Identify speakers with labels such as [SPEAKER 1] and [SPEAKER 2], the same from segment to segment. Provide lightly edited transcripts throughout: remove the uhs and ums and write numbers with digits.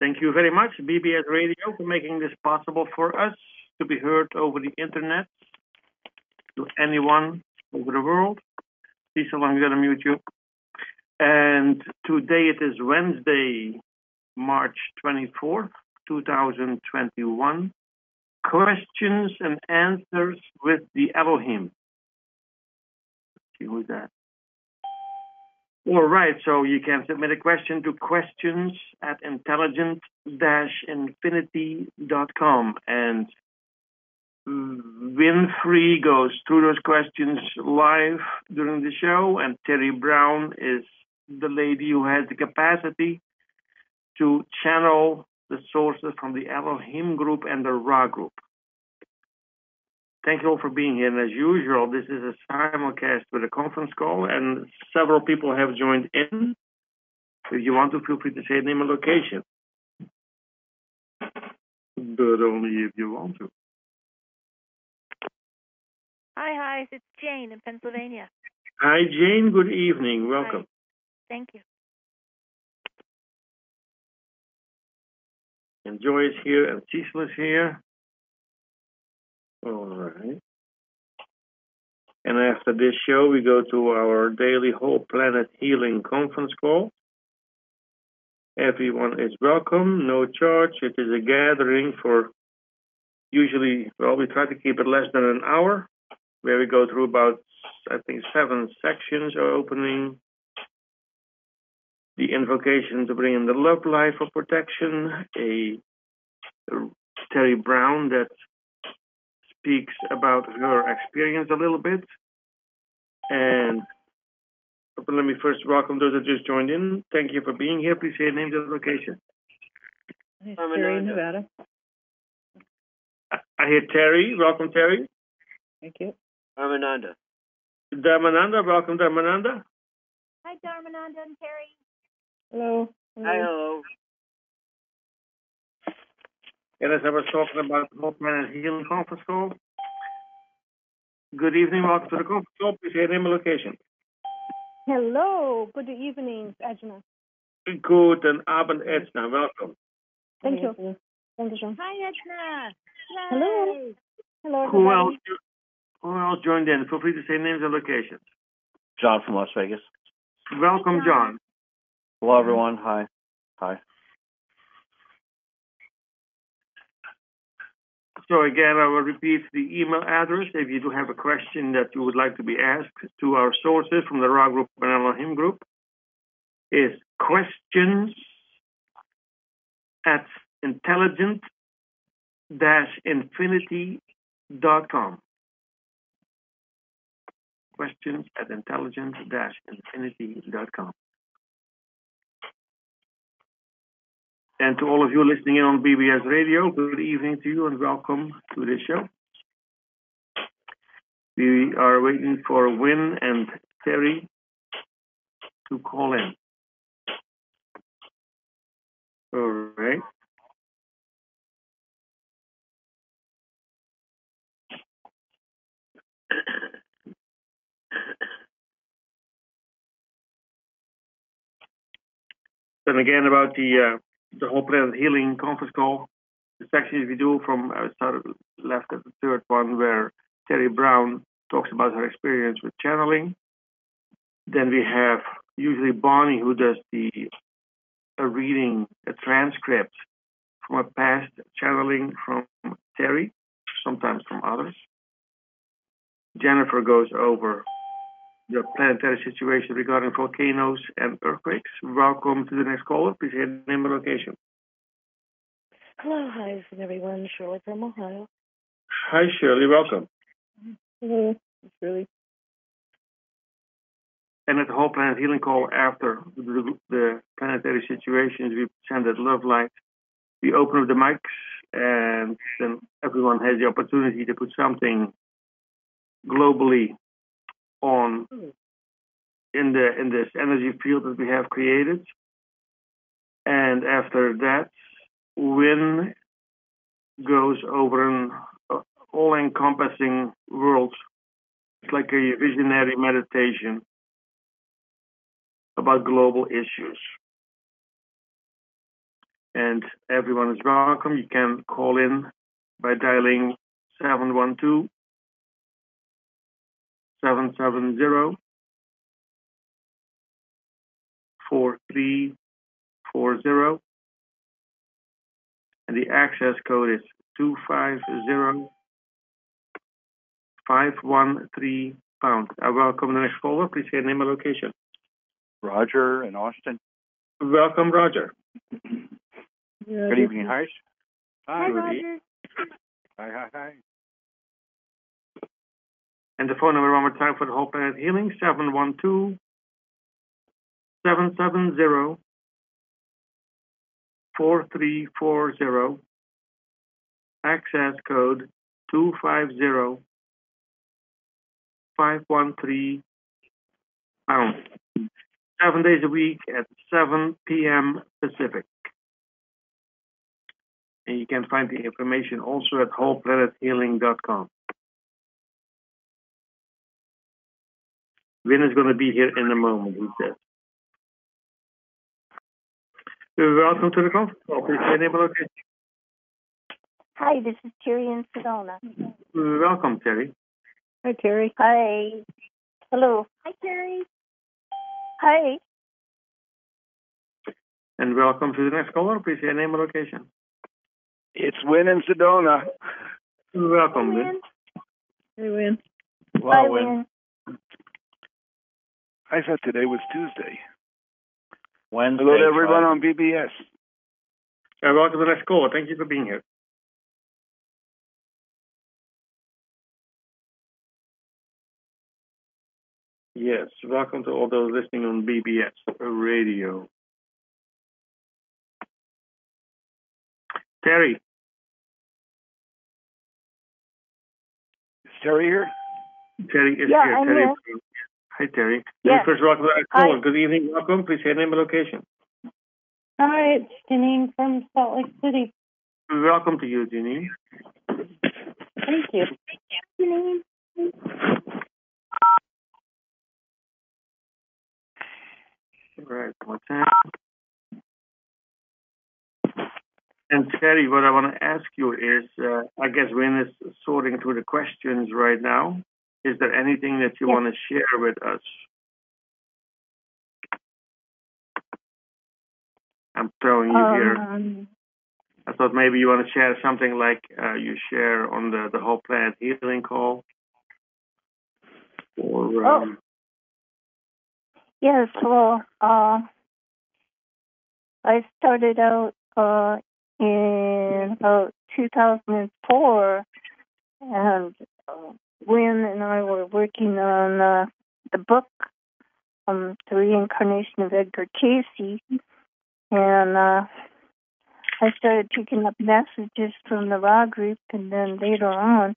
[SPEAKER 1] Thank you very much, BBS Radio, for making this possible for us to be heard over the internet to anyone over the world. Please, so long, I'm going to mute you. And today it is Wednesday, March 24th, 2021. Questions and answers with the Elohim. Let's see who's that. All right, so you can submit a question to questions@intelligent-infinity.com, and Winfrey goes through those questions live during the show, and Terry Brown is the lady who has the capacity to channel the sources from the Elohim group and the Ra group. Thank you all for being here. And as usual, this is a simulcast with a conference call, and several people have joined in. If you want to, feel free to say name and location. But only if you want to.
[SPEAKER 2] Hi, it's Jane in Pennsylvania.
[SPEAKER 1] Hi, Jane. Good evening. Welcome.
[SPEAKER 2] Hi. Thank you.
[SPEAKER 1] And Joy is here, and Cecil is here. All right. And after this show, we go to our daily Whole Planet Healing conference call. Everyone is welcome, no charge. It is a gathering for usually, we try to keep it less than an hour, where we go through about, I think, 7 sections opening. The invocation to bring in the love light for protection, a Terry Brown that speaks about her experience a little bit. And let me first welcome those that just joined in. Thank you for being here. Please say your name and location.
[SPEAKER 3] Terry in Nevada.
[SPEAKER 1] I hear Terry. Welcome, Terry.
[SPEAKER 3] Thank you.
[SPEAKER 4] Dharmananda.
[SPEAKER 1] Dharmananda. Welcome, Dharmananda.
[SPEAKER 2] Hi, Dharmananda and Terry.
[SPEAKER 3] Hello.
[SPEAKER 4] Hi, hello.
[SPEAKER 1] And as I was talking about the Whole Planet Healing conference call, good evening, welcome to the conference call. Please say your name and location.
[SPEAKER 5] Hello, good evening, Edna.
[SPEAKER 1] Guten Abend, Edna. Welcome.
[SPEAKER 5] Thank you. Thank you, John.
[SPEAKER 2] Hi, Edna.
[SPEAKER 5] Hello. Hello,
[SPEAKER 1] Who
[SPEAKER 5] everybody.
[SPEAKER 1] Who else joined in? Feel free to say names and locations.
[SPEAKER 4] John from Las Vegas.
[SPEAKER 1] Welcome, John.
[SPEAKER 4] Hello, everyone. Hi.
[SPEAKER 1] So again, I will repeat the email address if you do have a question that you would like to be asked to our sources from the Ra group and Elohim group. Is questions@intelligent-infinity.com. Questions@intelligent-infinity.com. And to all of you listening in on BBS Radio, good evening to you and welcome to this show. We are waiting for Win and Terry to call in. All right. And again, about the Whole Planet Healing conference call, the sections we do from I started left at the third one where Terry Brown talks about her experience with channeling. Then we have usually Bonnie who does a reading, a transcript from a past channeling from Terry, sometimes from others. Jennifer goes over the planetary situation regarding volcanoes and earthquakes. Welcome to the next caller. Please say your name and location.
[SPEAKER 3] Hello, hi, everyone. Shirley from Ohio.
[SPEAKER 1] Hi, Shirley. Welcome.
[SPEAKER 3] Hello. It's really.
[SPEAKER 1] And at the Whole Planet Healing call after the planetary situations, we send that love light. We open up the mics, and then everyone has the opportunity to put something globally on in this energy field that we have created. And after that, Win goes over an all-encompassing world. It's like a visionary meditation about global issues. and everyone is welcome. You can call in by dialing 712-770-4340, and the access code is 250513 pound. I welcome the next caller. Please say name and location.
[SPEAKER 6] Roger in Austin.
[SPEAKER 1] Welcome, Roger.
[SPEAKER 6] Good evening, Heis.
[SPEAKER 2] Hi, Roger.
[SPEAKER 6] Hi.
[SPEAKER 1] And the phone number one more time for the Whole Planet Healing, 712-770-4340. Access code 250513 pound. 7 days a week at 7 p.m. Pacific. And you can find the information also at wholeplanethealing.com. Vin is going to be here in a moment, he says. Welcome to the conference call. Please say name and location.
[SPEAKER 2] Hi, this is Terry in Sedona.
[SPEAKER 1] Welcome, Terry.
[SPEAKER 5] Hi, Terry.
[SPEAKER 2] Hi. Hello. Hi, Terry. Hi.
[SPEAKER 1] And welcome to the next caller. Please say name and location.
[SPEAKER 6] It's Win in Sedona.
[SPEAKER 1] Welcome, Vin.
[SPEAKER 5] Hey, Win.
[SPEAKER 2] Hi, Win.
[SPEAKER 6] I thought today was Tuesday.
[SPEAKER 4] Wednesday.
[SPEAKER 6] Hello to everyone on BBS.
[SPEAKER 1] Welcome to the next caller. Thank you for being here. Yes, welcome to all those listening on BBS Radio. Terry.
[SPEAKER 6] Is Terry here?
[SPEAKER 1] Terry is
[SPEAKER 2] Yeah,
[SPEAKER 1] here.
[SPEAKER 2] I'm
[SPEAKER 1] Terry.
[SPEAKER 2] here.
[SPEAKER 1] Hi, Terry.
[SPEAKER 2] Yes.
[SPEAKER 1] First, welcome to the
[SPEAKER 2] Hi.
[SPEAKER 1] caller. Good evening. Welcome. Please say name and location.
[SPEAKER 5] Hi, it's Janine from Salt Lake City.
[SPEAKER 1] Welcome to you, Janine.
[SPEAKER 5] Thank you.
[SPEAKER 2] Janine.
[SPEAKER 1] Right. What's that? And Terry, what I want to ask you is, I guess Win is sorting through the questions right now. Is there anything that you want to share with us? I'm throwing you here. I thought maybe you want to share something like you share on the Whole Planet Healing call. Or,
[SPEAKER 2] Yes, well, I started out in about 2004, and Wynn and I were working on the book, The Reincarnation of Edgar Casey, and I started picking up messages from the Raw group, and then later on,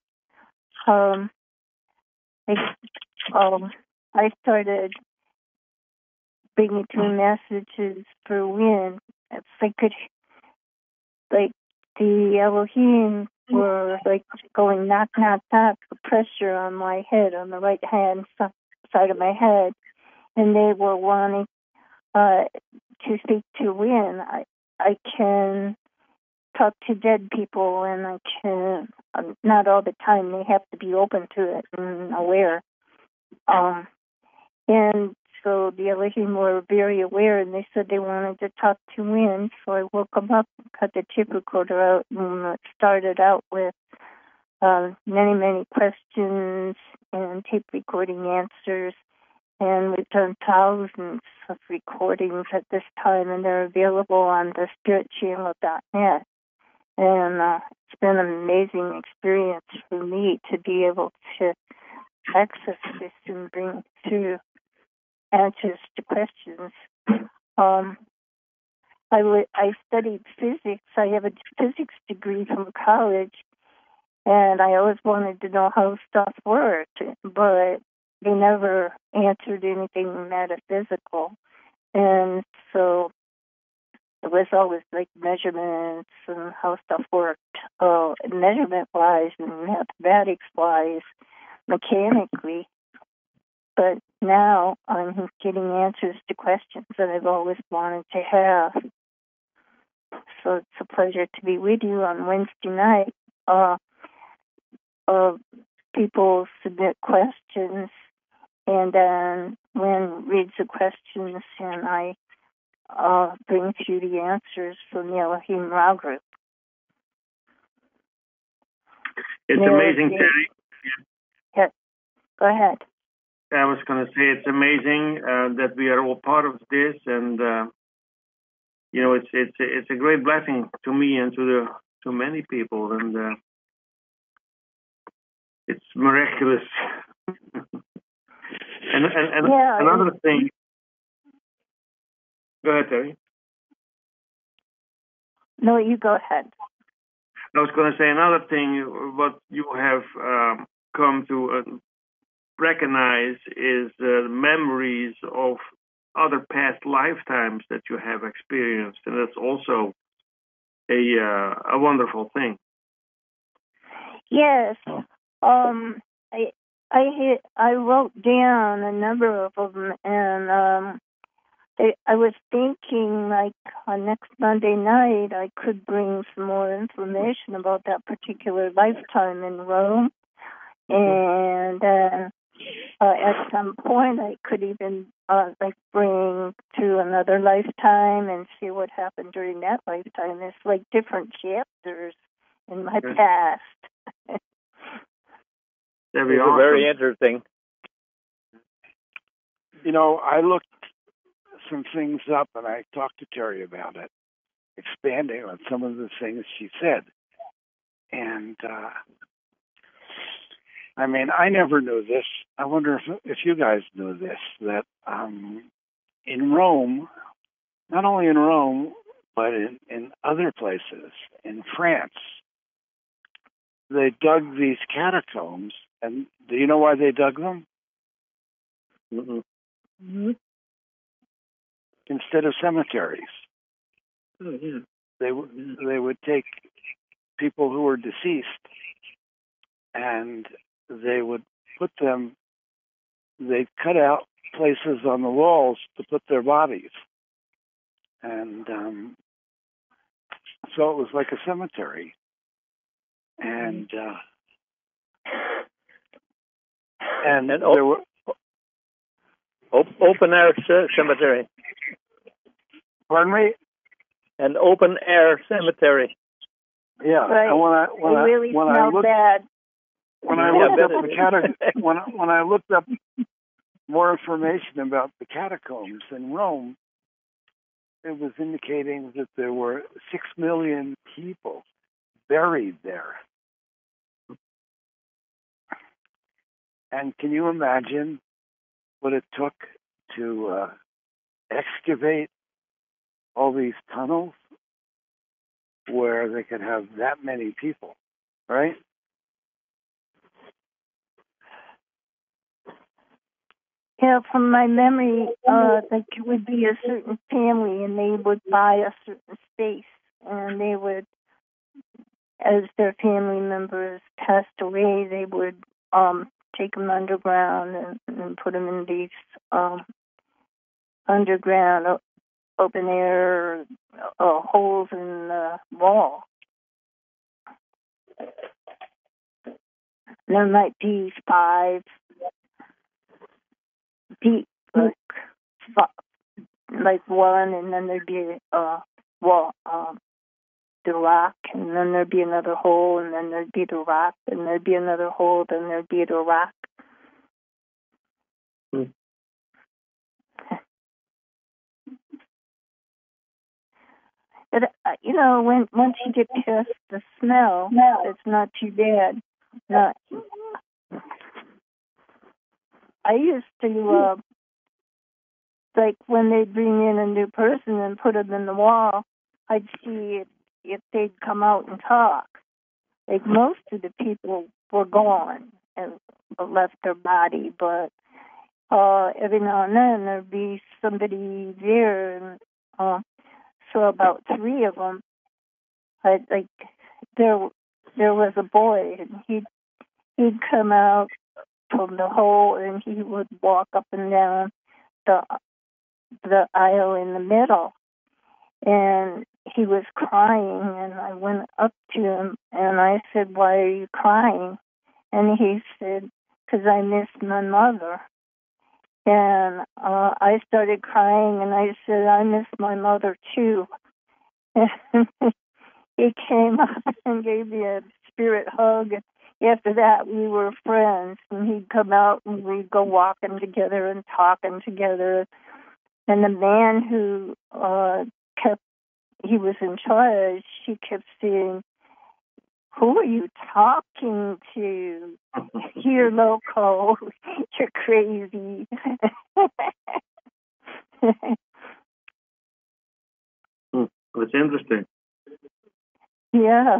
[SPEAKER 2] I started bringing through messages for Wynn. If I could, like, the Elohim were like going knock, knock, knock, the pressure on my head, on the right hand side of my head, and they were wanting to speak to Wynn. I can talk to dead people, and I can, not all the time, they have to be open to it and aware. And so the Elohim were very aware, and they said they wanted to talk to Wynn. So I woke them up and cut the tape recorder out, and started out with many, many questions and tape recording answers. And we've done thousands of recordings at this time, and they're available on the spiritchannel.net. And it's been an amazing experience for me to be able to access this and bring through answers to questions. I studied physics. I have a physics degree from college, and I always wanted to know how stuff worked, but they never answered anything metaphysical. And so it was always like measurements and how stuff worked, measurement-wise and mathematics-wise, mechanically. But now I'm getting answers to questions that I've always wanted to have. So it's a pleasure to be with you on Wednesday night. People submit questions, and then Lynn reads the questions, and I bring through the answers from the Elohim Ra group.
[SPEAKER 1] It's amazing, Terry.
[SPEAKER 2] Yeah. Go ahead.
[SPEAKER 1] I was going to say it's amazing that we are all part of this, and it's a great blessing to me and to many people, and it's miraculous. and another thing. Go ahead, Terry.
[SPEAKER 2] No, you go ahead.
[SPEAKER 1] I was going to say another thing. What you have come to recognize is the memories of other past lifetimes that you have experienced, and that's also a wonderful thing.
[SPEAKER 2] Yes, I wrote down a number of them, and I was thinking, like, on next Monday night, I could bring some more information about that particular lifetime in Rome, and at some point, I could even bring to another lifetime and see what happened during that lifetime. It's like different chapters in my past.
[SPEAKER 1] That'd be awesome.
[SPEAKER 4] Very interesting.
[SPEAKER 6] I looked some things up, and I talked to Terry about it, expanding on some of the things she said. And I never knew this. I wonder if you guys knew this, that in Rome, not only in Rome, but in other places, in France, they dug these catacombs. And do you know why they dug them?
[SPEAKER 1] Mm-hmm.
[SPEAKER 6] Instead of cemeteries.
[SPEAKER 1] Oh, yeah.
[SPEAKER 6] They would take people who were deceased, and they would put them, they'd cut out places on the walls to put their bodies. And so it was like a cemetery. And there were
[SPEAKER 4] open air cemetery.
[SPEAKER 6] Pardon me?
[SPEAKER 4] An open air cemetery.
[SPEAKER 6] Yeah.
[SPEAKER 2] Right.
[SPEAKER 6] And when I looked up more information about the catacombs in Rome, it was indicating that there were 6 million people buried there. And can you imagine what it took to excavate all these tunnels where they could have that many people, right?
[SPEAKER 2] Yeah, from my memory, it would be a certain family, and they would buy a certain space, and they would, as their family members passed away, they would take them underground and put them in these underground open air holes in the wall. There might be 5 deep, like one, and then there'd be a wall, the rock, and then there'd be another hole, and then there'd be the rock, and there'd be another hole, then there'd be the rock. But, once you get past the smell, it's not too bad. I used to, when they bring in a new person and put them in the wall, I'd see if they'd come out and talk. Like, most of the people were gone and left their body, but every now and then there'd be somebody there, and so about 3 of them, there was a boy, and he'd come out from the hole, and he would walk up and down the aisle in the middle, and he was crying, and I went up to him and I said, "Why are you crying?" And he said, "Because I missed my mother." And I started crying, and I said, "I miss my mother too." And he came up and gave me a spirit hug. After that, we were friends, and he'd come out and we'd go walking together and talking together. And the man who he was in charge, she kept saying, "Who are you talking to? You're loco. You're crazy."
[SPEAKER 1] That's interesting.
[SPEAKER 2] Yeah.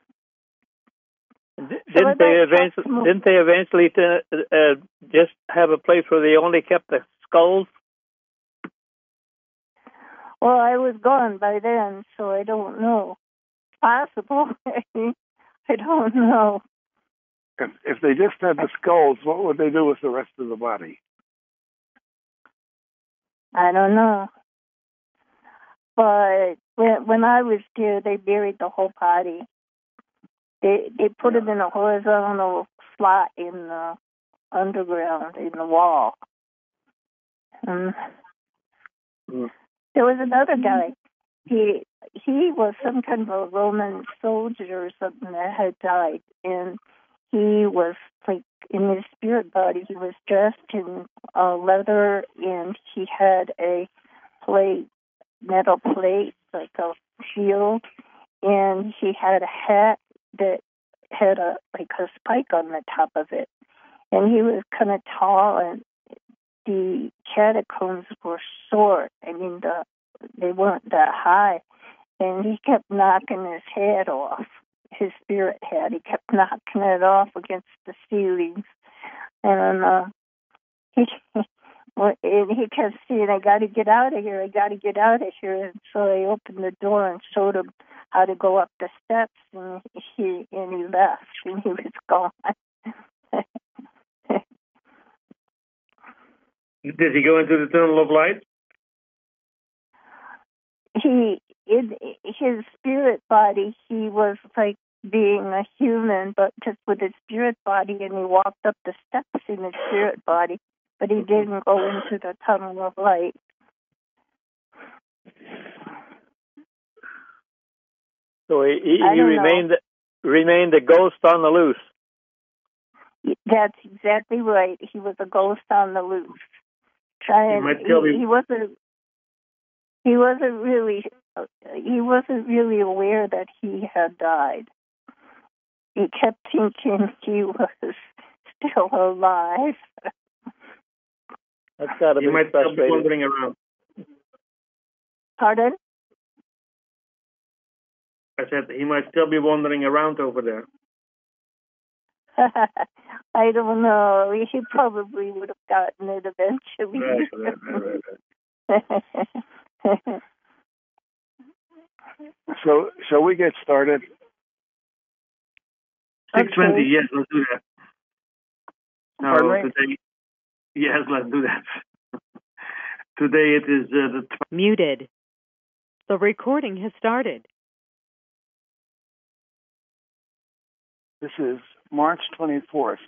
[SPEAKER 4] Didn't they eventually just have a place where they only kept the skulls?
[SPEAKER 2] Well, I was gone by then, so I don't know. Possible. I don't know.
[SPEAKER 6] If they just had the skulls, what would they do with the rest of the body?
[SPEAKER 2] I don't know. But when I was there, they buried the whole body. They put it in a horizontal slot in the underground, in the wall. There was another guy. He was some kind of a Roman soldier or something that had died, and he was like in his spirit body. He was dressed in leather, and he had a metal plate, like a shield, and he had a hat that had a spike on the top of it, and he was kind of tall, and the catacombs were short. I mean, they weren't that high, and he kept knocking his head off, his spirit head. He kept knocking it off against the ceilings, and he kept saying, "I got to get out of here. I got to get out of here." And so I opened the door and showed him how to go up the steps, and he left, and he was gone.
[SPEAKER 1] Did he go into the tunnel of light?
[SPEAKER 2] In his spirit body, he was like being a human, but just with his spirit body, and he walked up the steps in his spirit body, but he didn't go into the tunnel of light.
[SPEAKER 4] So he remained a ghost on the loose.
[SPEAKER 2] That's exactly right. He was a ghost on the loose. He wasn't really aware that he had died. He kept thinking he was still alive.
[SPEAKER 4] That's got to be frustrating.
[SPEAKER 1] He might still be wandering around.
[SPEAKER 2] Pardon?
[SPEAKER 1] I said he might still be wandering around over there.
[SPEAKER 2] I don't know. He probably would have gotten it eventually.
[SPEAKER 1] Right.
[SPEAKER 6] So, shall we get started?
[SPEAKER 1] 6:20. Yes, let's do that.
[SPEAKER 6] Today,
[SPEAKER 1] yes, let's do that. Today it is
[SPEAKER 7] muted. The recording has started.
[SPEAKER 6] This is March 24th,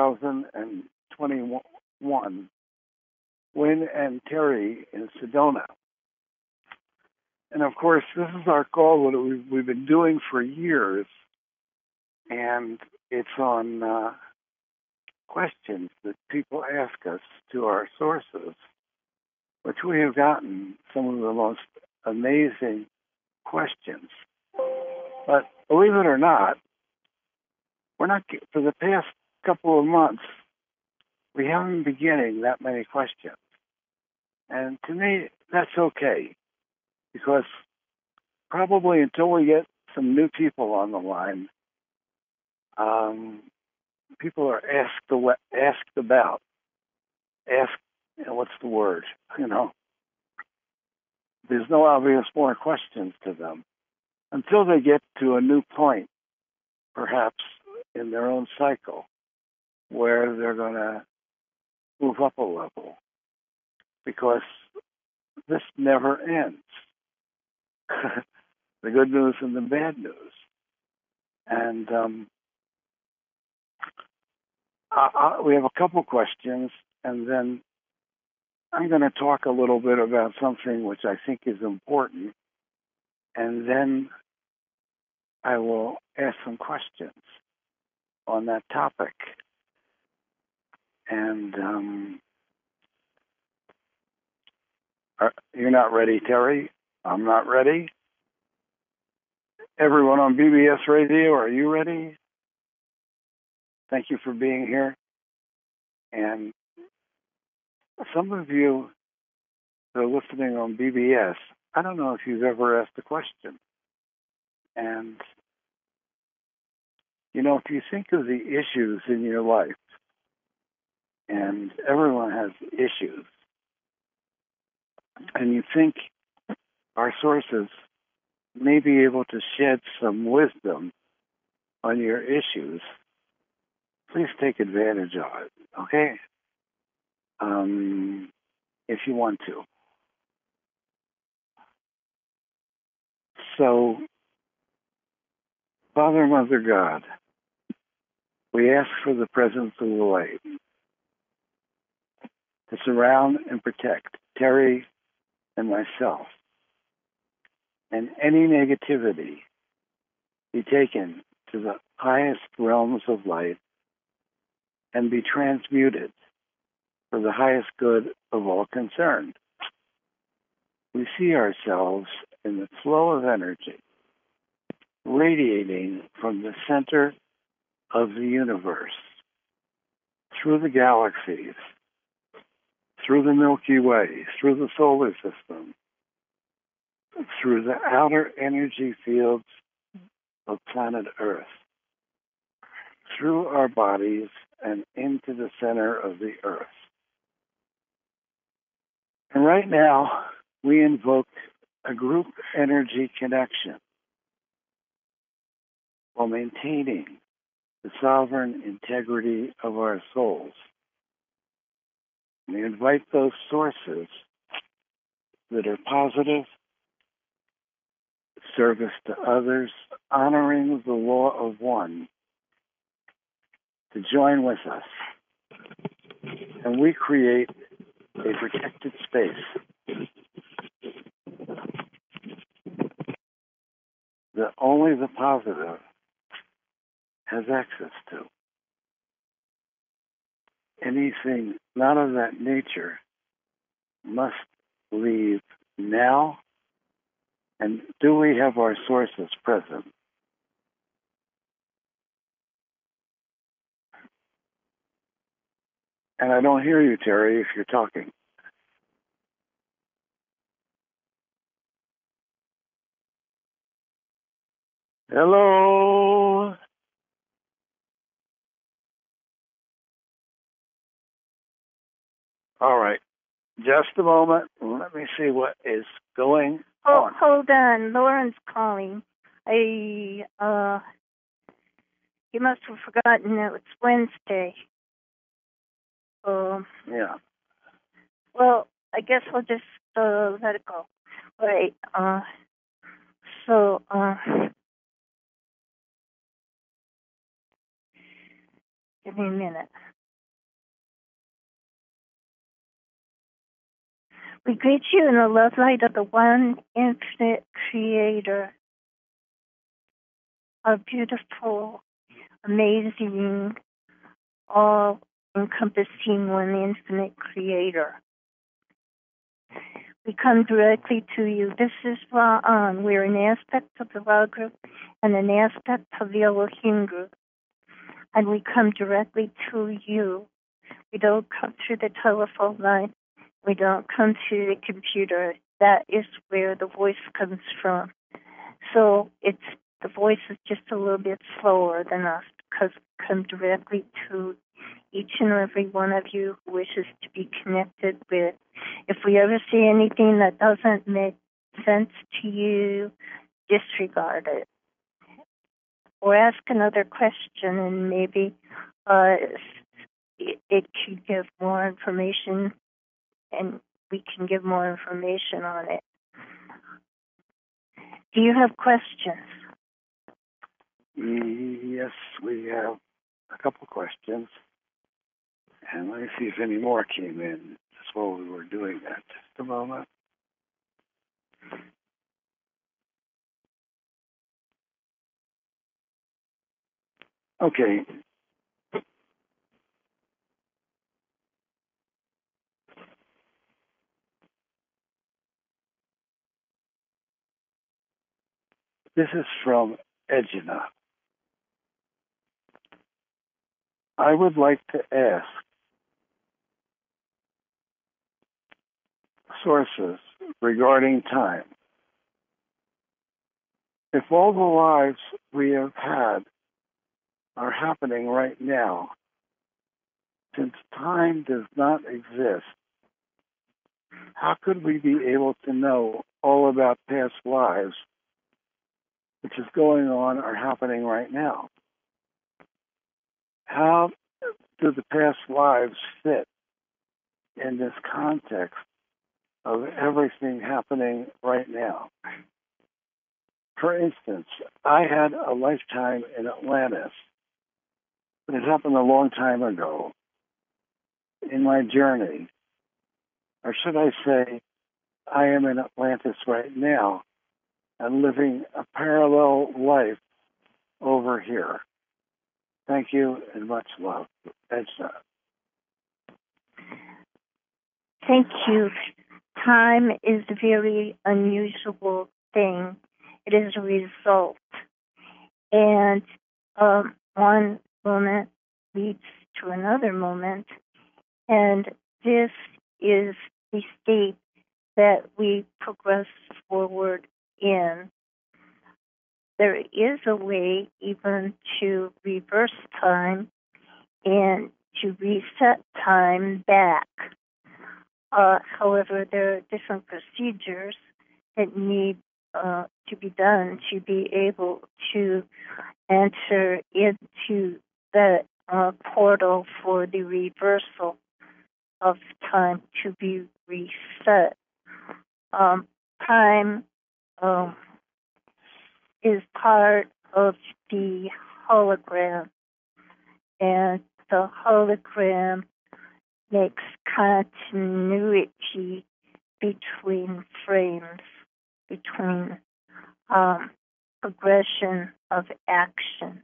[SPEAKER 6] 2021. Wynn and Terry in Sedona. And of course, this is our call that we've been doing for years, and it's on questions that people ask us to our sources, which we have gotten some of the most amazing questions. But believe it or not, we're not, for the past couple of months, we haven't been getting that many questions. And to me, that's okay, because probably until we get some new people on the line, people are asked about. What's the word? There's no obvious more questions to them until they get to a new point, perhaps in their own cycle, where they're going to move up a level, because this never ends. the good news and the bad news. And we have a couple questions, and then I'm going to talk a little bit about something which I think is important, and then I will ask some questions on that topic. And you're not ready, Terry? I'm not ready. Everyone on BBS Radio, are you ready? Thank you for being here. And some of you that are listening on BBS, I don't know if you've ever asked a question. And, you know, if you think of the issues in your life, and everyone has issues, and you think our sources may be able to shed some wisdom on your issues, please take advantage of it, okay? If you want to. So, Father, Mother, God, we ask for the presence of the light to surround and protect Terry and myself, and any negativity be taken to the highest realms of light and be transmuted for the highest good of all concerned. We see ourselves in the flow of energy radiating from the center of the universe, through the galaxies, through the Milky Way, through the solar system, through the outer energy fields of planet Earth, through our bodies and into the center of the Earth. And right now, we invoke a group energy connection while maintaining the sovereign integrity of our souls. We invite those sources that are positive, service to others, honoring the law of one, to join with us. And we create a protected space that only the positive has access to. Anything not of that nature must leave now. And do we have our sources present? And I don't hear you, Terry, if you're talking. Hello? All right. Just a moment. Let me see what is going on.
[SPEAKER 2] Hold on. Lauren's calling. He must have forgotten that it's Wednesday.
[SPEAKER 6] Yeah.
[SPEAKER 2] Well, I guess we'll just let it go. All right. Give me a minute. We greet you in the love light of the one infinite creator. Our beautiful, amazing, all-encompassing one infinite creator. We come directly to you. This is Ra'an. We're an aspect of the Ra group and an aspect of the Elohim group. And we come directly to you. We don't come through the telephone line. We don't come through the computer. That is where the voice comes from. So the voice is just a little bit slower than us because we come directly to each and every one of you who wishes to be connected with. If we ever see anything that doesn't make sense to you, disregard it. Or ask another question and maybe it could give more information and we can give more information on it. Do you have questions?
[SPEAKER 6] Yes, we have a couple questions. And let me see if any more came in just while we were doing that. Just a moment. Okay. This is from Edgina. I would like to ask sources regarding time. If all the lives we have had are happening right now, since time does not exist, how could we be able to know all about past lives, which is going on or happening right now? How do the past lives fit in this context of everything happening right now? For instance, I had a lifetime in Atlantis, but it happened a long time ago in my journey. Or should I say, I am in Atlantis right now and living a parallel life over here. Thank you and much love. Edna.
[SPEAKER 2] Thank you. Time is a very unusual thing. It is a result. And one moment leads to another moment. And this is the state that we progress forward in. There is a way even to reverse time and to reset time back. However, there are different procedures that need to be done to be able to enter into the portal for the reversal of time to be reset. Time is part of the hologram, and the hologram makes continuity between frames, between progression of actions.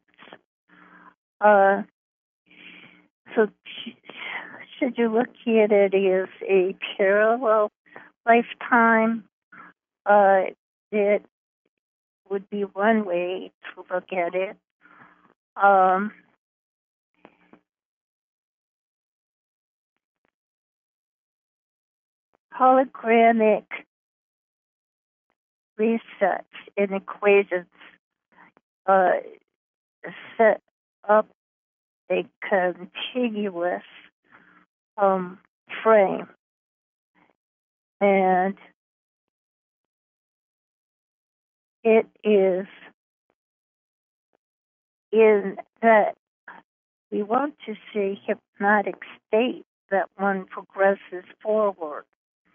[SPEAKER 2] So should you look at it as a parallel lifetime? It would be one way to look at it. Hologramic resets and equations set up a contiguous frame, and it is in that we want to say hypnotic state that one progresses forward.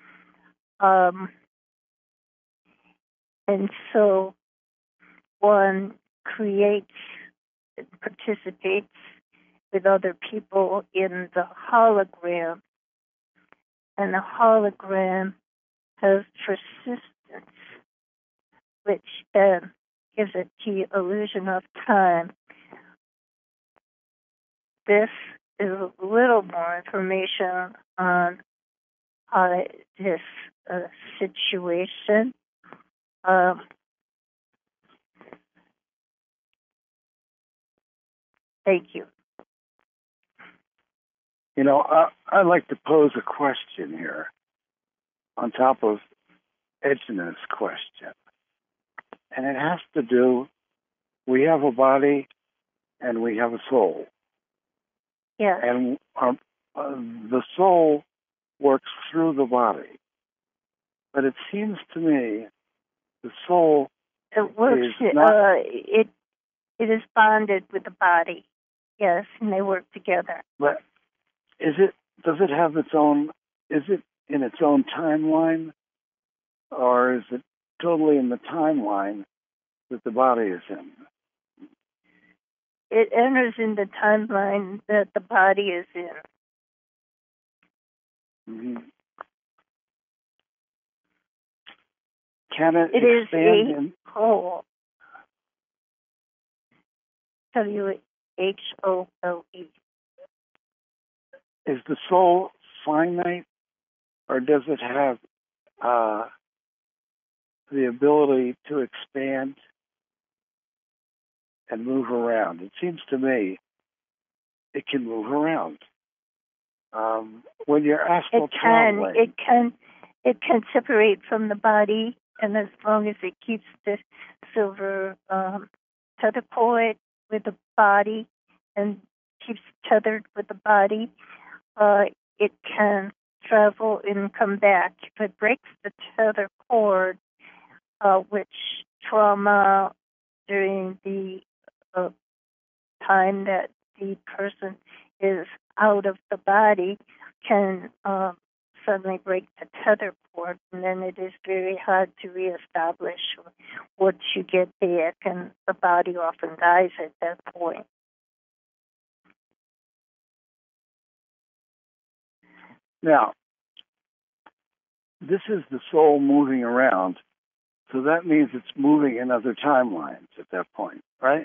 [SPEAKER 2] And so one creates and participates with other people in the hologram, and the hologram has persistence, which then gives it the illusion of time. This is a little more information on this situation. Thank you.
[SPEAKER 6] You know, I'd like to pose a question here on top of Edna's question. And it has to do, we have a body and we have a soul.
[SPEAKER 2] Yeah.
[SPEAKER 6] And the soul works through the body. But it seems to me the soul
[SPEAKER 2] it works,
[SPEAKER 6] is not...
[SPEAKER 2] it is bonded with the body, yes, and they work together.
[SPEAKER 6] But does it have its own, is it in its own timeline? Or is it totally in the timeline that the body is in.
[SPEAKER 2] It enters in the timeline that the body is in.
[SPEAKER 6] Mm-hmm. Can it
[SPEAKER 2] It
[SPEAKER 6] expand
[SPEAKER 2] is a
[SPEAKER 6] in?
[SPEAKER 2] whole. W-H-O-L-E.
[SPEAKER 6] Is the soul finite, or does it have the ability to expand and move around? It seems to me it can move around. When you're astral traveling,
[SPEAKER 2] it can separate from the body, and as long as it keeps the silver tether cord with the body and keeps tethered with the body, it can travel and come back. If it breaks the tether cord, which trauma during the time that the person is out of the body can suddenly break the tether cord, and then it is very hard to reestablish what you get back, and the body often dies at that point.
[SPEAKER 6] Now, this is the soul moving around, so that means it's moving in other timelines at that point, right?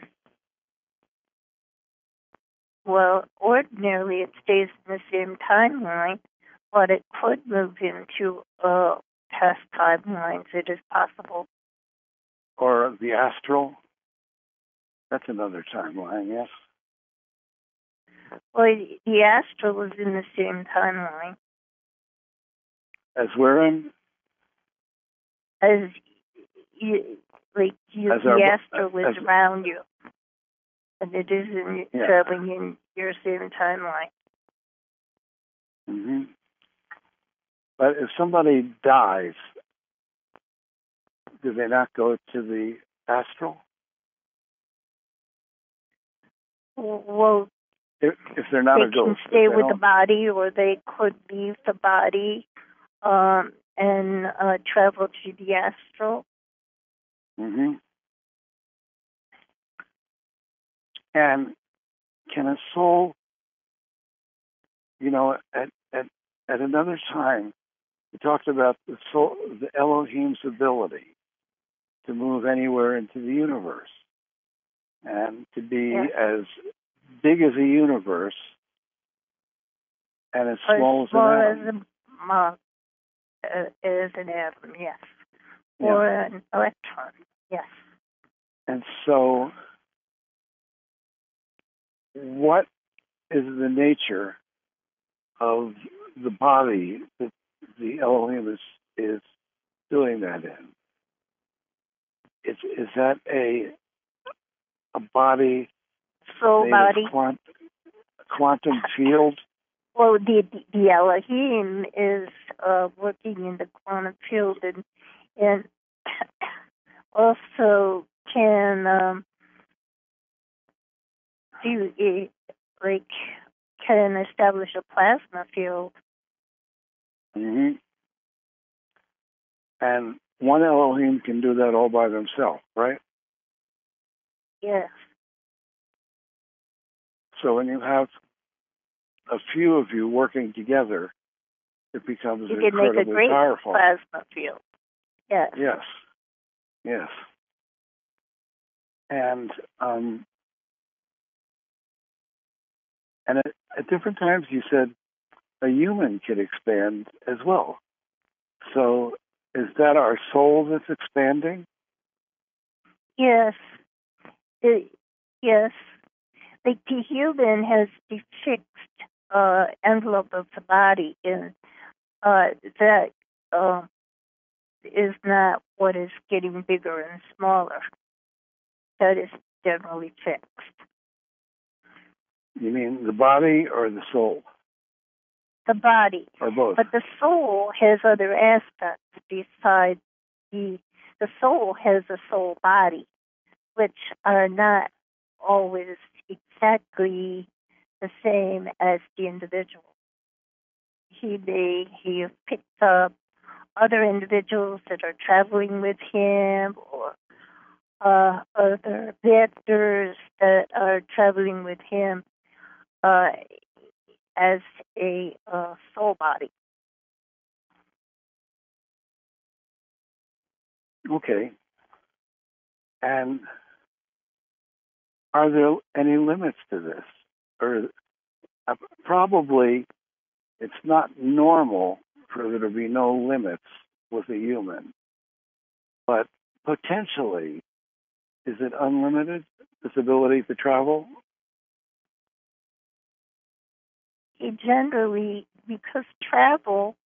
[SPEAKER 2] Well, ordinarily it stays in the same timeline, but it could move into past timelines. It is possible.
[SPEAKER 6] Or the astral? That's another timeline, yes?
[SPEAKER 2] Well, the astral is in the same timeline.
[SPEAKER 6] As we're in?
[SPEAKER 2] As the astral is around you. And it is traveling in your same timeline.
[SPEAKER 6] Mm-hmm. But if somebody dies, do they not go to the astral?
[SPEAKER 2] Well,
[SPEAKER 6] if they're not a ghost,
[SPEAKER 2] they can stay with the body, or they could leave the body and travel to the astral.
[SPEAKER 6] Mm-hmm. And can a soul, at another time, we talked about the soul, the Elohim's ability to move anywhere into the universe and to be as big as a universe and as small as an atom.
[SPEAKER 2] As an atom, yes. Or an electron, yes.
[SPEAKER 6] And so, what is the nature of the body that the Elohim is doing that in? Is that a body
[SPEAKER 2] soul body,
[SPEAKER 6] quantum field?
[SPEAKER 2] Well, the Elohim is working in the quantum field, and also can can establish a plasma field.
[SPEAKER 6] Mm-hmm. And one Elohim can do that all by themselves, right?
[SPEAKER 2] Yes.
[SPEAKER 6] So when you have a few of you working together, it becomes
[SPEAKER 2] you
[SPEAKER 6] incredibly
[SPEAKER 2] can make a great
[SPEAKER 6] powerful
[SPEAKER 2] plasma field. Yes.
[SPEAKER 6] Yes. Yes. And at different times you said a human could expand as well. So is that our soul that's expanding?
[SPEAKER 2] Yes. Yes. The human has the fixed envelope of the body, and that is not what is getting bigger and smaller. That is generally fixed.
[SPEAKER 6] You mean the body or the soul?
[SPEAKER 2] The body.
[SPEAKER 6] Or both?
[SPEAKER 2] But the soul has other aspects besides the soul has a soul body, which are not always exactly the same as the individual. He have picked up other individuals that are traveling with him, or other victors that are traveling with him as a soul body.
[SPEAKER 6] Okay. And are there any limits to this? Or probably it's not normal for there to be no limits with a human. But potentially, is it unlimited, this ability to travel?
[SPEAKER 2] Generally, because travel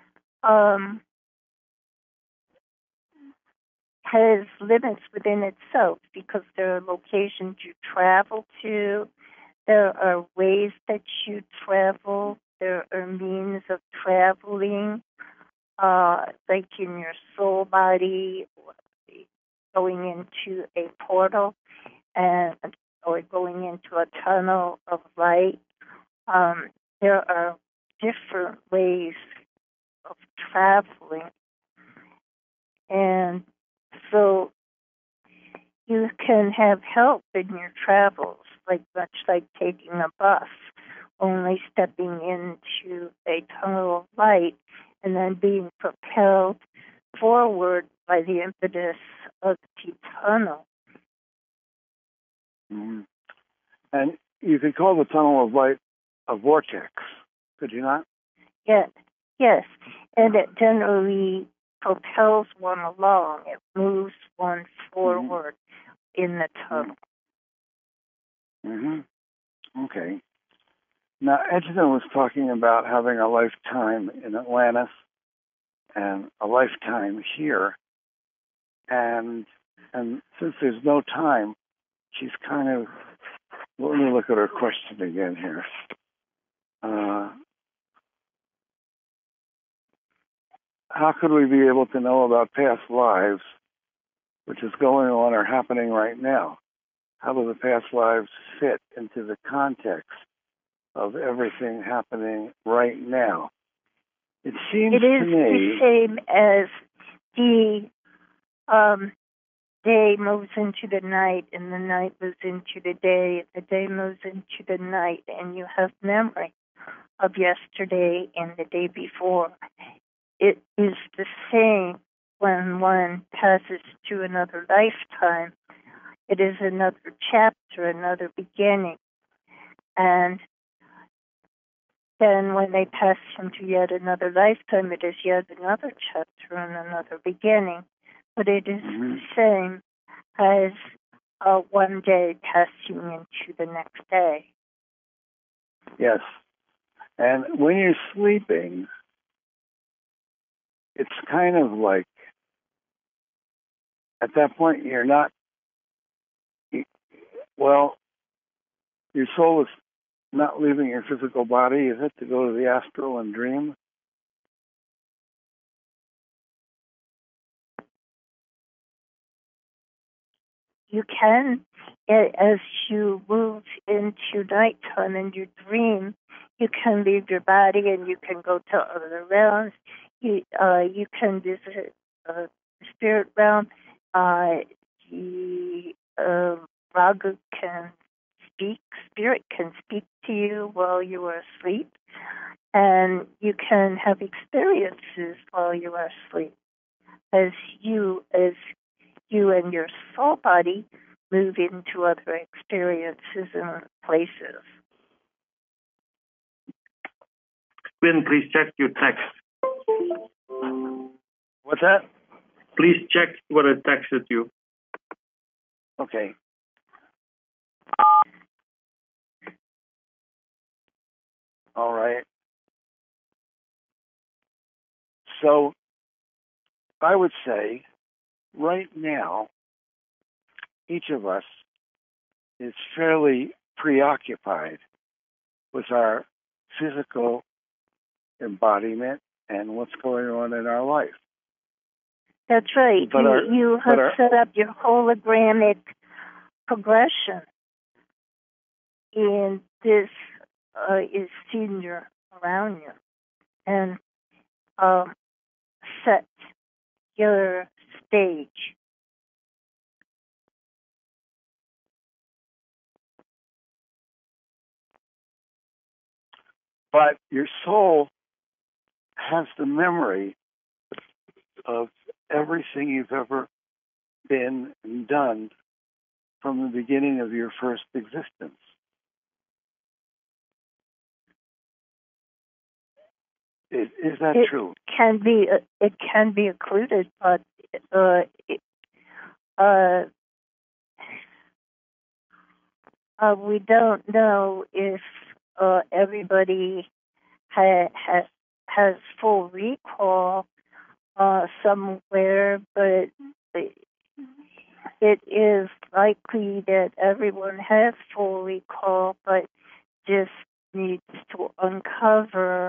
[SPEAKER 2] has limits within itself, because there are locations you travel to, there are ways that you travel, there are means of traveling, like in your soul body, going into a portal, or going into a tunnel of light. There are different ways of traveling, and so you can have help in your travels, much like taking a bus, only stepping into a tunnel of light and then being propelled forward by the impetus of the tunnel.
[SPEAKER 6] Mm-hmm. And you could call the tunnel of light a vortex, could you not?
[SPEAKER 2] Yes, and it generally propels one along. It moves one forward in the tunnel.
[SPEAKER 6] Mm-hmm. Okay. Now, Edgerton was talking about having a lifetime in Atlantis and a lifetime here. And since there's no time, she's kind of... Let me look at her question again here. How could we be able to know about past lives, which is going on or happening right now? How do the past lives fit into the context of everything happening right now? It seems to me...
[SPEAKER 2] It is the same as the day moves into the night, and the night moves into the day, the day moves into the night, and you have memory of yesterday and the day before. It is the same when one passes to another lifetime. It is another chapter, another beginning. And then when they pass into yet another lifetime, it is yet another chapter and another beginning. But it is the same as one day passing into the next day.
[SPEAKER 6] Yes. And when you're sleeping, it's kind of like, at that point, you're not, well, your soul is not leaving your physical body, is it, to go to the astral and dream?
[SPEAKER 2] You can, as you move into nighttime and you dream, you can leave your body and you can go to other realms. You can visit the spirit realm. The Ragu can speak. Spirit can speak to you while you are asleep, and you can have experiences while you are asleep, as you and your soul body move into other experiences and places.
[SPEAKER 1] Quinn, please check your text.
[SPEAKER 6] What's that?
[SPEAKER 1] Please check what I texted you.
[SPEAKER 6] Okay. All right. So I would say right now, each of us is fairly preoccupied with our physical embodiment and what's going on in our life.
[SPEAKER 2] That's right. You have set up your hologramic progression, and this is senior around you. And set your stage.
[SPEAKER 6] But your soul has the memory of everything you've ever been and done from the beginning of your first existence. Is that true?
[SPEAKER 2] It can be occluded, but we don't know if everybody has full recall somewhere, but it is likely that everyone has full recall, but just needs to uncover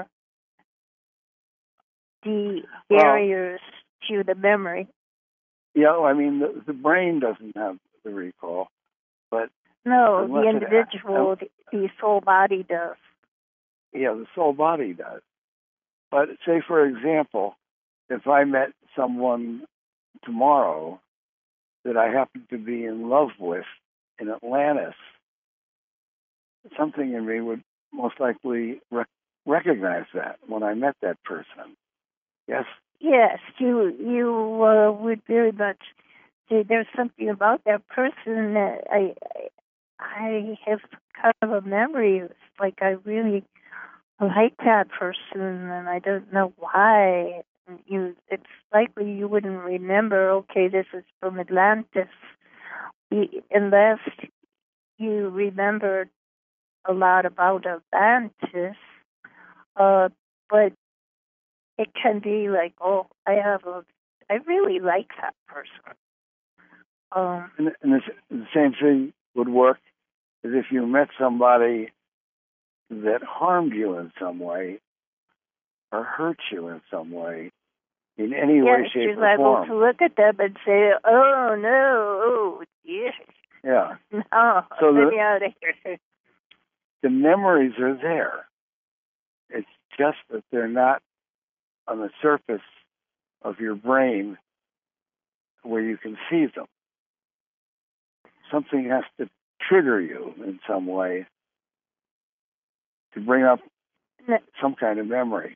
[SPEAKER 2] the barriers to the memory.
[SPEAKER 6] Yeah, I mean, the brain doesn't have the recall, but
[SPEAKER 2] no, the individual, the soul body does.
[SPEAKER 6] Yeah, the soul body does. But say, for example, if I met someone tomorrow that I happen to be in love with in Atlantis, something in me would most likely recognize that when I met that person. Yes?
[SPEAKER 2] Yes, you would very much say there's something about that person that I have kind of a memory. It's like I really like that person, and I don't know why. It's likely you wouldn't remember, okay, this is from Atlantis, unless you remembered a lot about Atlantis. But it can be like, oh, I really like that person.
[SPEAKER 6] And the same thing would work as if you met somebody that harmed you in some way or hurt you in some way, in any way, shape, or form.
[SPEAKER 2] You're able to look at them and say, oh, no, oh, yes.
[SPEAKER 6] Yeah.
[SPEAKER 2] No,
[SPEAKER 6] so
[SPEAKER 2] let me out of here.
[SPEAKER 6] The memories are there. It's just that they're not on the surface of your brain where you can see them. Something has to trigger you in some way to bring up some kind of memory.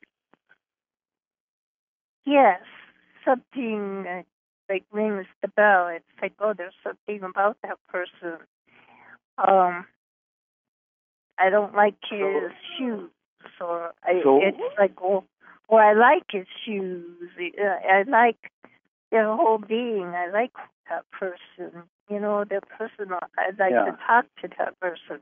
[SPEAKER 2] Yes, something like rings the bell. It's like, oh, there's something about that person. I don't like his shoes, it's like, oh, or I like his shoes. I like their whole being. I like that person. The person. I'd like to talk to that person.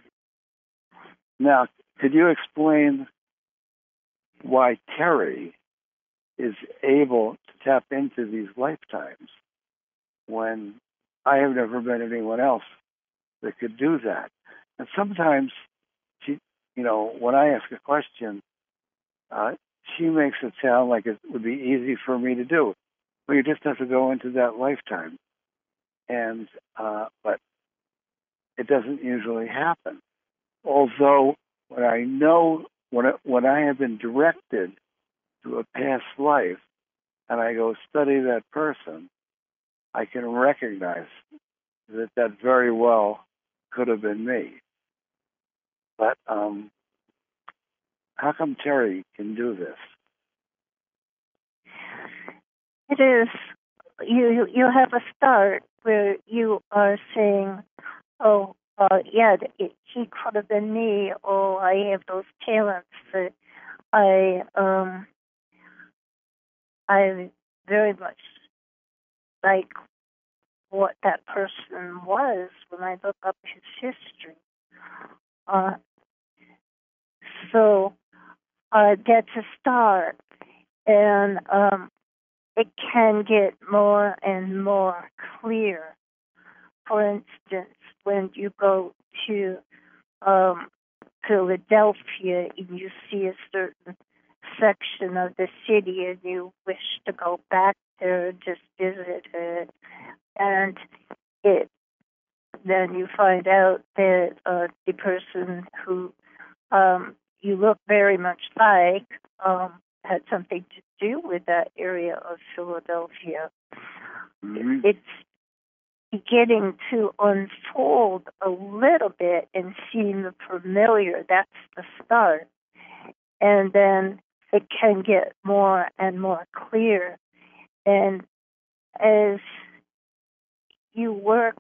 [SPEAKER 6] Now, could you explain why Terry is able to tap into these lifetimes when I have never met anyone else that could do that? And sometimes she, when I ask a question, she makes it sound like it would be easy for me to do. Well, you just have to go into that lifetime. And, but it doesn't usually happen. Although when I know, when I have been directed to a past life and I go study that person, I can recognize that very well could have been me. But how come Terry can do this?
[SPEAKER 2] It is, you have a start where you are saying, oh, he could have been me. Oh, I have those talents that I very much like what that person was when I look up his history. So that's a start, and it can get more and more clear. For instance, when you go to Philadelphia and you see a certain section of the city and you wish to go back there and just visit it, and then you find out that the person who you look very much like had something to do with that area of Philadelphia.
[SPEAKER 6] Mm-hmm.
[SPEAKER 2] It's beginning to unfold a little bit and seem familiar. That's the start. And then it can get more and more clear. And as you work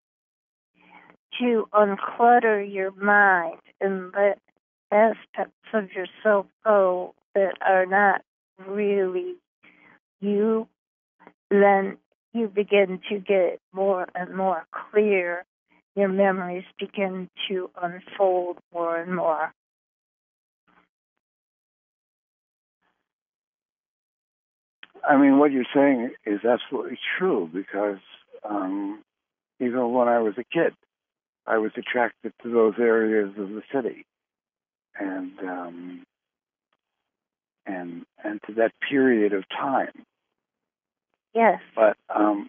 [SPEAKER 2] to unclutter your mind and let aspects of yourself go that are not really you, then you begin to get more and more clear. Your memories begin to unfold more and more.
[SPEAKER 6] I mean, what you're saying is absolutely true because even when I was a kid, I was attracted to those areas of the city, and to that period of time.
[SPEAKER 2] Yes.
[SPEAKER 6] But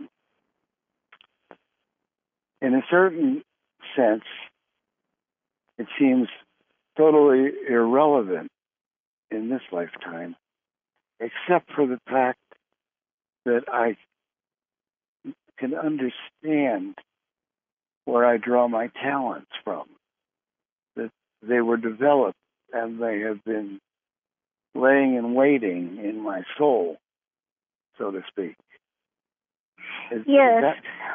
[SPEAKER 6] in a certain sense, it seems totally irrelevant in this lifetime, except for the fact that I can understand where I draw my talents from, that they were developed and they have been laying in waiting in my soul, so to speak.
[SPEAKER 2] Yes.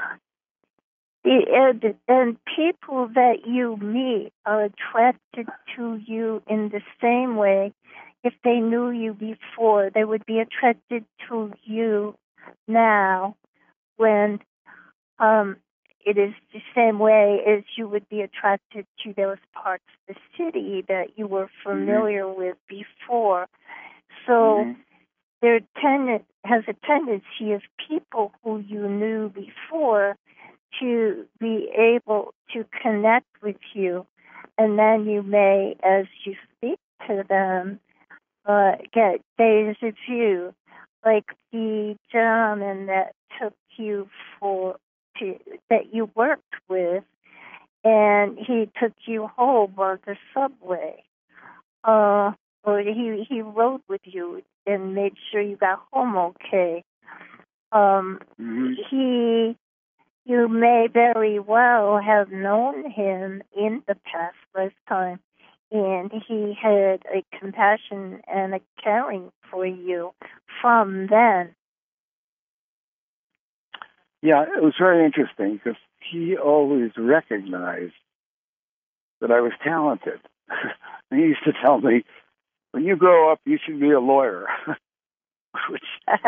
[SPEAKER 2] And people that you meet are attracted to you in the same way. If they knew you before, they would be attracted to you now when it is the same way as you would be attracted to those parts of the city that you were familiar with before. So there has a tendency of people who you knew before to be able to connect with you. And then you may, as you speak to them, get deja vu, like the gentleman that took you that you worked with, and he took you home on the subway. Or he rode with you and made sure you got home okay. You may very well have known him in the past lifetime, and he had a compassion and a caring for you from then.
[SPEAKER 6] Yeah, it was very interesting because he always recognized that I was talented. He used to tell me, when you grow up, you should be a lawyer. Which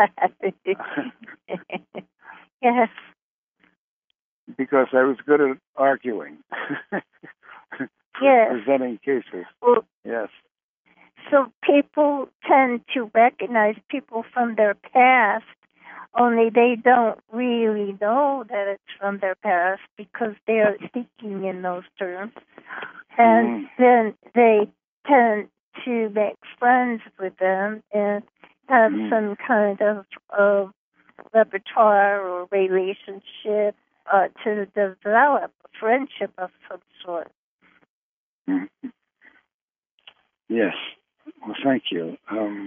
[SPEAKER 2] yes.
[SPEAKER 6] Because I was good at arguing.
[SPEAKER 2] Yes.
[SPEAKER 6] Presenting cases.
[SPEAKER 2] Well,
[SPEAKER 6] yes.
[SPEAKER 2] So people tend to recognize people from their past, only they don't really know that it's from their past because they are speaking in those terms. And then they tend to make friends with them and have some kind of repertoire or relationship to develop a friendship of some sort.
[SPEAKER 6] Yes. Well, thank you.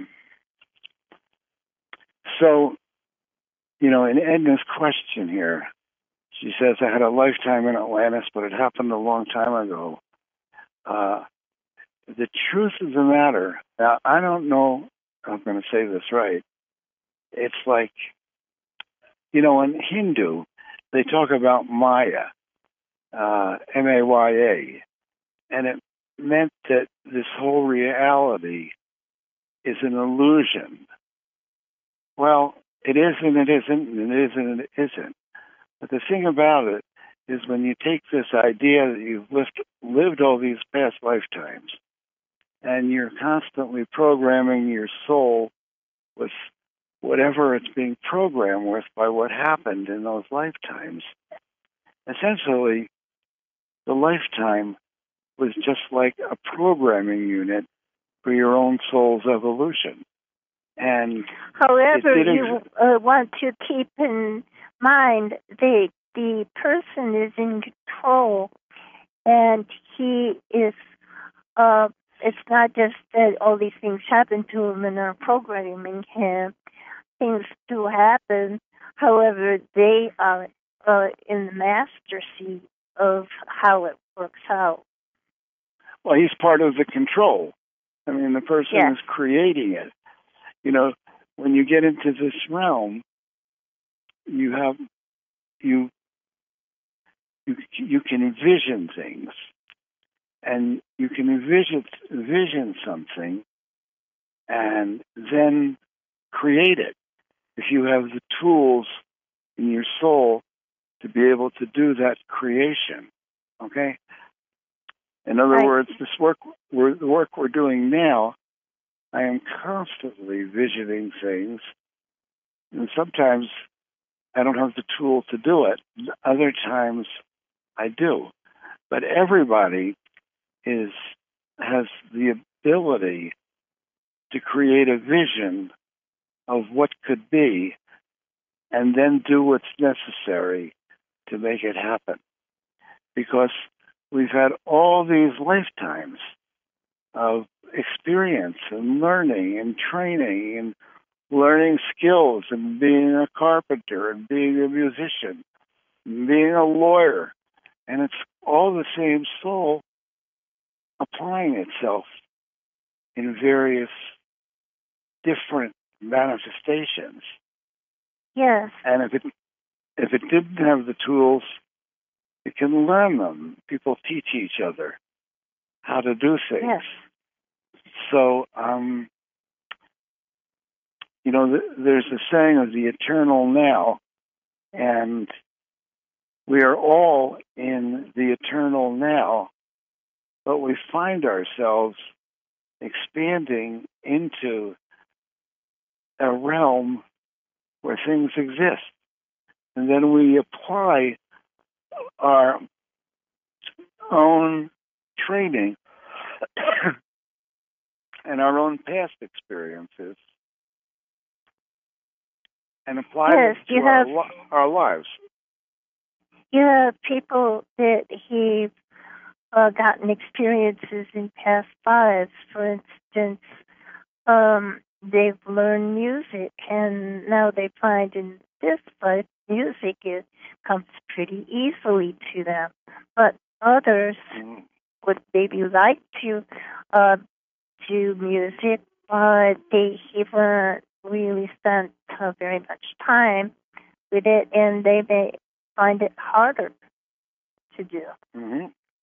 [SPEAKER 6] So, in Edna's question here, she says, I had a lifetime in Atlantis, but it happened a long time ago. The truth of the matter, now, I don't know if I'm going to say this right. It's like, in Hindu, they talk about Maya, M-A-Y-A, and it meant that this whole reality is an illusion. Well, it is and it isn't, and it is and it isn't. But the thing about it is when you take this idea that you've lived all these past lifetimes, and you're constantly programming your soul with whatever it's being programmed with by what happened in those lifetimes, essentially, the lifetime was just like a programming unit for your own soul's evolution. And
[SPEAKER 2] however, you want to keep in mind the person is in control, and he is it's not just that all these things happen to them in our programming camp. Things do happen. However, they are in the master seat of how it works out.
[SPEAKER 6] Well, he's part of the control. I mean, the person is creating it. You know, when you get into this realm, you can envision things, and you can envision something, and then create it. If you have the tools in your soul to be able to do that creation, okay? In other words, the work we're doing now, I am constantly visioning things, and sometimes I don't have the tool to do it. Other times I do. But everybody has the ability to create a vision of what could be and then do what's necessary to make it happen. Because we've had all these lifetimes of experience and learning and training and learning skills and being a carpenter and being a musician and being a lawyer. And it's all the same soul applying itself in various different manifestations.
[SPEAKER 2] Yes.
[SPEAKER 6] And if it didn't have the tools, it can learn them. People teach each other how to do things.
[SPEAKER 2] Yes.
[SPEAKER 6] So, you know, there's a saying of the eternal now, and we are all in the eternal now, but we find ourselves expanding into a realm where things exist. And then we apply our own training and our own past experiences and apply them to our lives.
[SPEAKER 2] You have people that have gotten experiences in past lives. For instance, they've learned music, and now they find in this life music comes pretty easily to them. But others would maybe like to do music, but they haven't really spent very much time with it, and they may find it harder to do.
[SPEAKER 6] Mm-hmm.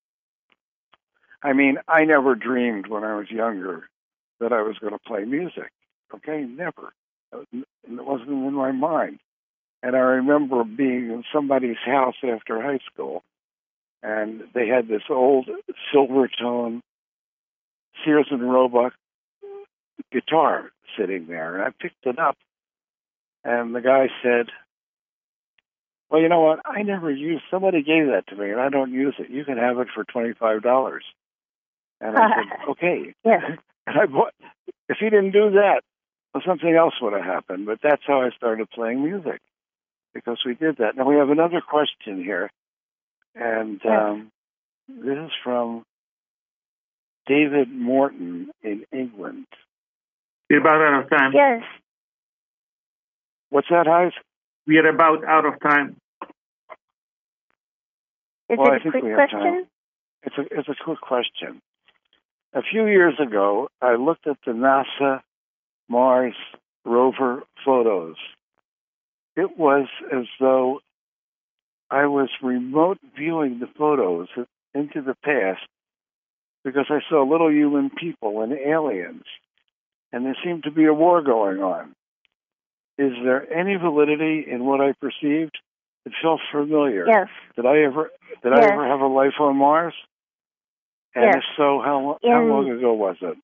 [SPEAKER 6] I mean, I never dreamed when I was younger that I was going to play music. Okay, never. It wasn't in my mind. And I remember being in somebody's house after high school, and they had this old Silvertone Sears and Roebuck guitar sitting there, and I picked it up, and the guy said, well, you know what? I never used. Somebody gave that to me, and I don't use it. You can have it for $25. And I said, okay.
[SPEAKER 2] Yes.
[SPEAKER 6] And I bought. If he didn't do that, well, something else would have happened. But that's how I started playing music, because we did that. Now we have another question here, and this is from David Morton in England.
[SPEAKER 1] We're about out of time.
[SPEAKER 2] Yes.
[SPEAKER 6] What's that, Heise?
[SPEAKER 1] We are about out of time.
[SPEAKER 2] Is
[SPEAKER 6] Well,
[SPEAKER 2] it a quick question?
[SPEAKER 6] It's a quick question. A few years ago, I looked at the NASA Mars rover photos. It was as though I was remote viewing the photos into the past, because I saw little human people and aliens, and there seemed to be a war going on. Is there any validity in what I perceived? It felt familiar.
[SPEAKER 2] Yes.
[SPEAKER 6] Did I ever have a life on Mars? And if so, how long ago was it?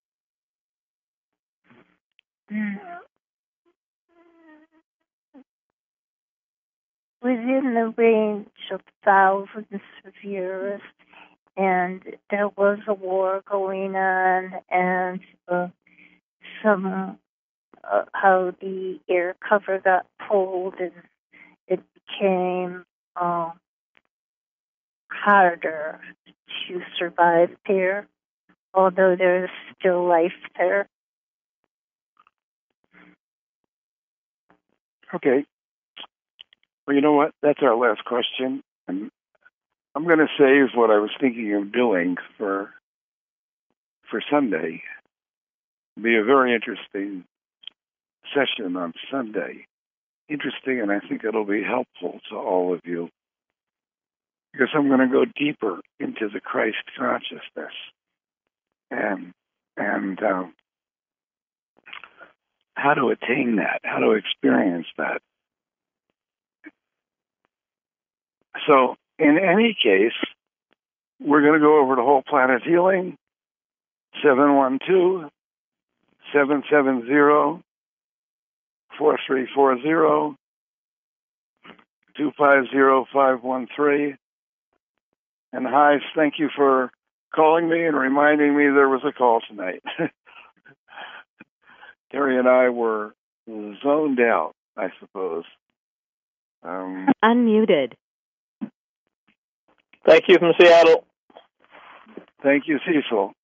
[SPEAKER 2] Within the range of thousands of years, and there was a war going on, and how the air cover got pulled, and it became harder to survive there. although there's still life there.
[SPEAKER 6] Okay. Well, you know what? That's our last question. And I'm going to save what I was thinking of doing for Sunday. It'll be a very interesting session on Sunday. Interesting, and I think it'll be helpful to all of you, because I'm going to go deeper into the Christ consciousness and how to attain that, how to experience that. So, in any case, we're going to go over to Whole Planet Healing, 712-770-4340, 250-513. And hi, thank you for calling me and reminding me there was a call tonight. Terry and I were zoned out, I suppose.
[SPEAKER 7] Unmuted.
[SPEAKER 4] Thank you from Seattle.
[SPEAKER 6] Thank you, Cecil.